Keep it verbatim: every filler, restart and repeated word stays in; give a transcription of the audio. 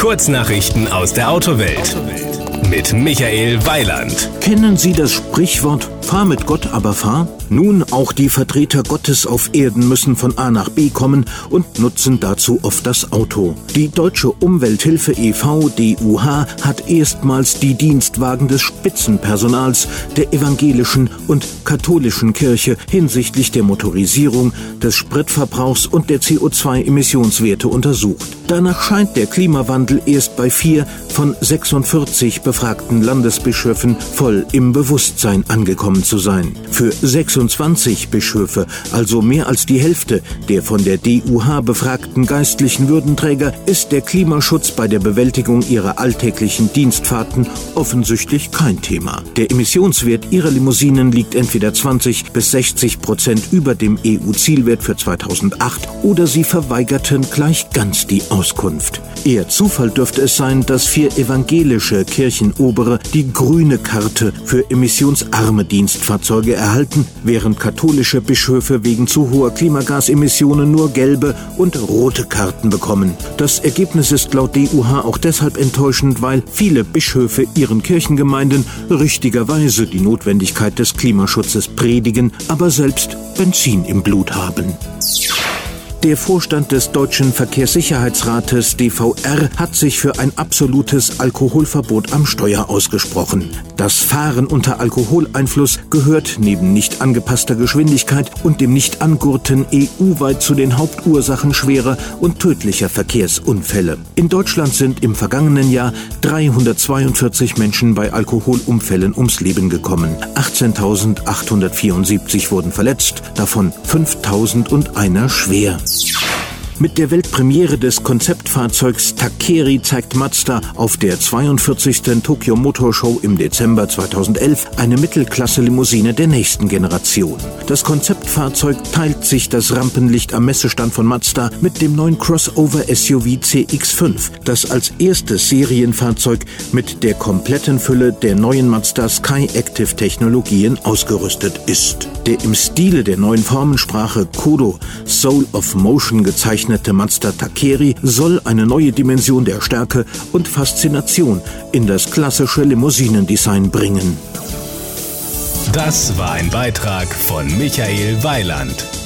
Kurznachrichten aus der Autowelt mit Michael Weiland. Kennen Sie das Sprichwort "Fahr mit Gott, aber fahr"? Nun, auch die Vertreter Gottes auf Erden müssen von A nach B kommen und nutzen dazu oft das Auto. Die Deutsche Umwelthilfe e V D U H hat erstmals die Dienstwagen des Spitzenpersonals der evangelischen und katholischen Kirche hinsichtlich der Motorisierung, des Spritverbrauchs und der C O zwei Emissionswerte untersucht. Danach scheint der Klimawandel erst bei vier von sechsundvierzig befragten Landesbischöfen voll im Bewusstsein angekommen zu sein. Für sechsundzwanzig Bischöfe, also mehr als die Hälfte der von der D U H befragten geistlichen Würdenträger, ist der Klimaschutz bei der Bewältigung ihrer alltäglichen Dienstfahrten offensichtlich kein Thema. Der Emissionswert ihrer Limousinen liegt entweder zwanzig bis sechzig Prozent über dem E U-Zielwert für zweitausendacht oder sie verweigerten gleich ganz die Auskunft. Eher Zufall dürfte es sein, dass vier evangelische Kirchenobere die grüne Karte für emissionsarme Dienstfahrzeuge erhalten, während katholische Bischöfe wegen zu hoher Klimagasemissionen nur gelbe und rote Karten bekommen. Das Ergebnis ist laut D U H auch deshalb enttäuschend, weil viele Bischöfe ihren Kirchengemeinden richtigerweise die Notwendigkeit des Klimaschutzes predigen, aber selbst Benzin im Blut haben. Der Vorstand des Deutschen Verkehrssicherheitsrates D V R hat sich für ein absolutes Alkoholverbot am Steuer ausgesprochen. Das Fahren unter Alkoholeinfluss gehört neben nicht angepasster Geschwindigkeit und dem Nicht-Angurten E U-weit zu den Hauptursachen schwerer und tödlicher Verkehrsunfälle. In Deutschland sind im vergangenen Jahr dreihundertzweiundvierzig Menschen bei Alkoholunfällen ums Leben gekommen. achtzehntausendachthundertvierundsiebzig wurden verletzt, davon fünftausendeiner schwer. Mit der Weltpremiere des Konzeptfahrzeugs Takeri zeigt Mazda auf der zweiundvierzigsten Tokyo Motor Show im Dezember zweitausendelf eine Mittelklasse-Limousine der nächsten Generation. Das Konzeptfahrzeug teilt sich das Rampenlicht am Messestand von Mazda mit dem neuen Crossover-S U V C X fünf, das als erstes Serienfahrzeug mit der kompletten Fülle der neuen Mazda Skyactiv-Technologien ausgerüstet ist. Der im Stile der neuen Formensprache Kodo Soul of Motion gezeichnete Mazda Takeri soll eine neue Dimension der Stärke und Faszination in das klassische Limousinendesign bringen. Das war ein Beitrag von Michael Weiland.